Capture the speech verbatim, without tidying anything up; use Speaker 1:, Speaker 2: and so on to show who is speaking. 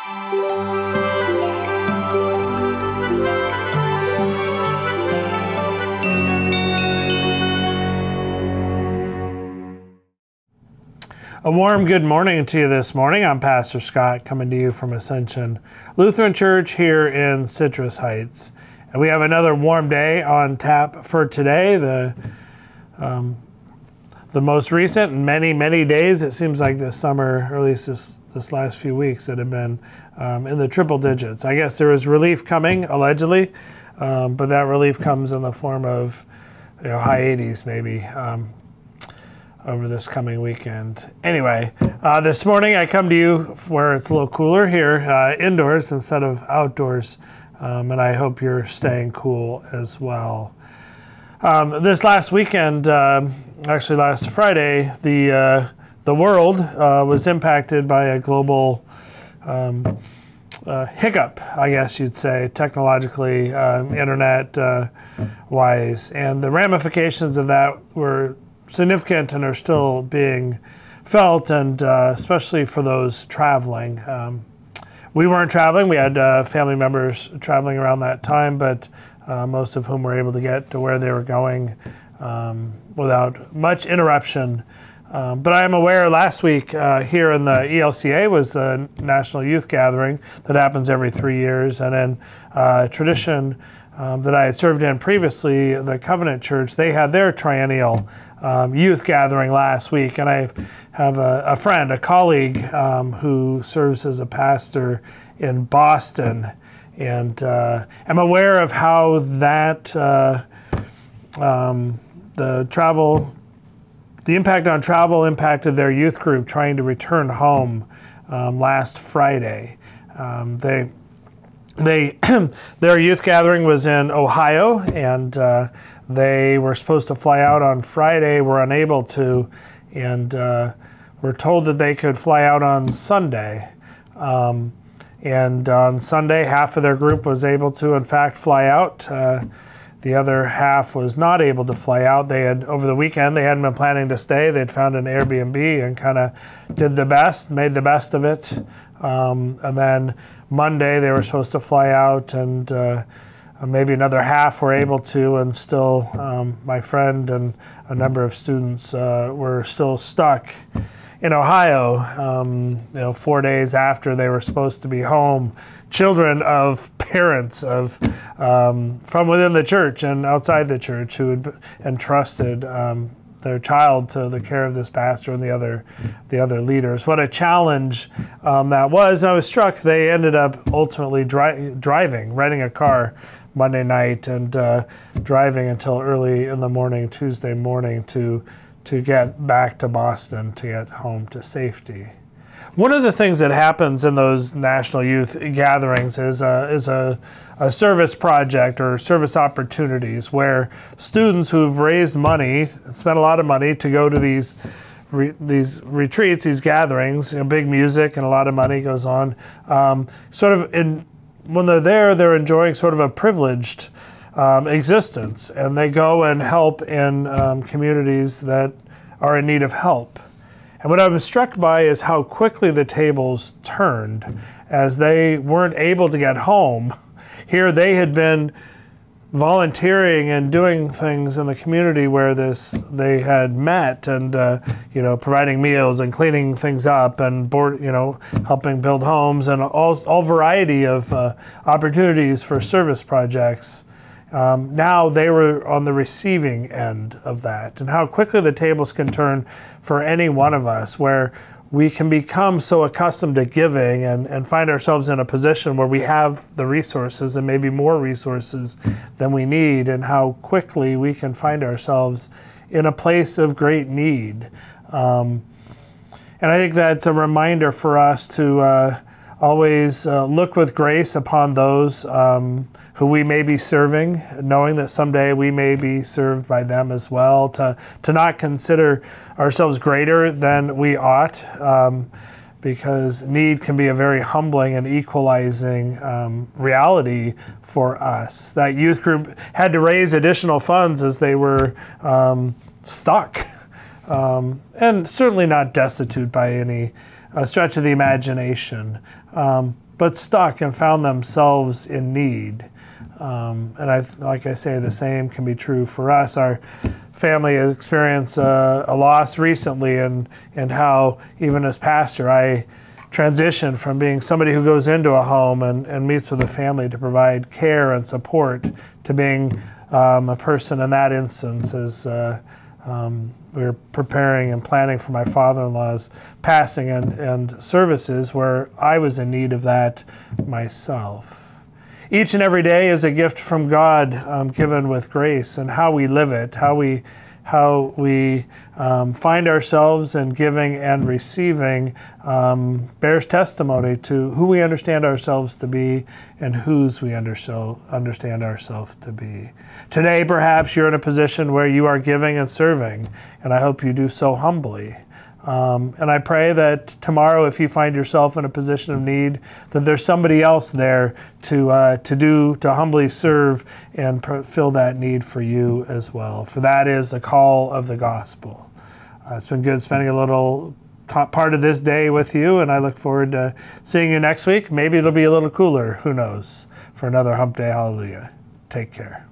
Speaker 1: A warm good morning to you this morning. I'm Pastor Scott coming to you from Ascension Lutheran Church here in Citrus Heights. And we have another warm day on tap for today, the um, the most recent in many, many days. It seems like this summer, or at least this, this last few weeks, that have been um, in the triple digits. I guess there is relief coming, allegedly, um, but that relief comes in the form of you know, high eighties maybe. Um, over this coming weekend. Anyway, uh, this morning I come to you where it's a little cooler here, uh, indoors instead of outdoors, um, and I hope you're staying cool as well. Um, this last weekend, uh, actually last Friday, the uh, the world uh, was impacted by a global um, uh, hiccup, I guess you'd say, technologically, uh, internet-wise, uh, and the ramifications of that were significant and are still being felt, and uh, especially for those traveling. Um, we weren't traveling. We had uh, family members traveling around that time, but uh, most of whom were able to get to where they were going um, without much interruption. Um, but I am aware last week uh, here in the E L C A was the National Youth Gathering that happens every three years, and in uh, tradition Um, that I had served in previously, the Covenant Church, they had their triennial um, youth gathering last week. And I have a, a friend, a colleague um, who serves as a pastor in Boston. And uh, I'm aware of how that, uh, um, the travel, the impact on travel impacted their youth group trying to return home um, last Friday. Um, they They, their youth gathering was in Ohio, and uh, they were supposed to fly out on Friday, were unable to, and uh, were told that they could fly out on Sunday. Um, and on Sunday, half of their group was able to, in fact, fly out. Uh, the other half was not able to fly out. They had, over the weekend, they hadn't been planning to stay. They'd found an Airbnb and kind of did the best, made the best of it. Um, and then Monday they were supposed to fly out, and uh, maybe another half were able to, and still um, my friend and a number of students uh, were still stuck in Ohio, um, you know, four days after they were supposed to be home. Children of parents of um, from within the church and outside the church who had entrusted um, their child to the care of this pastor and the other the other leaders. What a challenge um, that was. And I was struck they ended up ultimately dri- driving, renting a car Monday night and uh, driving until early in the morning, Tuesday morning, to to get back to Boston, to get home to safety. One of the things that happens in those national youth gatherings is a, is a, a service project or service opportunities where students who've raised money, spent a lot of money to go to these re, these retreats, these gatherings, you know, big music and a lot of money goes on. Um, sort of in when they're there, they're enjoying sort of a privileged um, existence, and they go and help in um, communities that are in need of help. And what I was struck by is how quickly the tables turned as they weren't able to get home. Here they had been volunteering and doing things in the community where this they had met, and uh, you know, providing meals and cleaning things up and board, you know, helping build homes and all all variety of uh, opportunities for service projects. Um, now they were on the receiving end of that, and how quickly the tables can turn for any one of us, where we can become so accustomed to giving and, and find ourselves in a position where we have the resources and maybe more resources than we need, and how quickly we can find ourselves in a place of great need. Um, and I think that's a reminder for us to uh, always uh, look with grace upon those um, who we may be serving, knowing that someday we may be served by them as well, to, to not consider ourselves greater than we ought, um, because need can be a very humbling and equalizing um, reality for us. That youth group had to raise additional funds as they were um, stuck, um, and certainly not destitute by any uh, stretch of the imagination. Um, but stuck and found themselves in need. Um, and I, like I say, the same can be true for us. Our family has experienced uh, a loss recently, and, and how even as pastor, I transitioned from being somebody who goes into a home and, and meets with a family to provide care and support to being um, a person in that instance as uh, um, we were preparing and planning for my father-in-law's passing and, and services where I was in need of that myself. Each and every day is a gift from God, um, given with grace, and how we live it, how we how we um, find ourselves in giving and receiving um, bears testimony to who we understand ourselves to be and whose we understand ourselves to be. Today, perhaps you're in a position where you are giving and serving, and I hope you do so humbly. Um, and I pray that tomorrow, if you find yourself in a position of need, that there's somebody else there to uh, to do, to humbly serve and pr- fill that need for you as well. For that is the call of the gospel. Uh, it's been good spending a little t- part of this day with you, and I look forward to seeing you next week. Maybe it'll be a little cooler, who knows, for another Hump Day Hallelujah. Take care.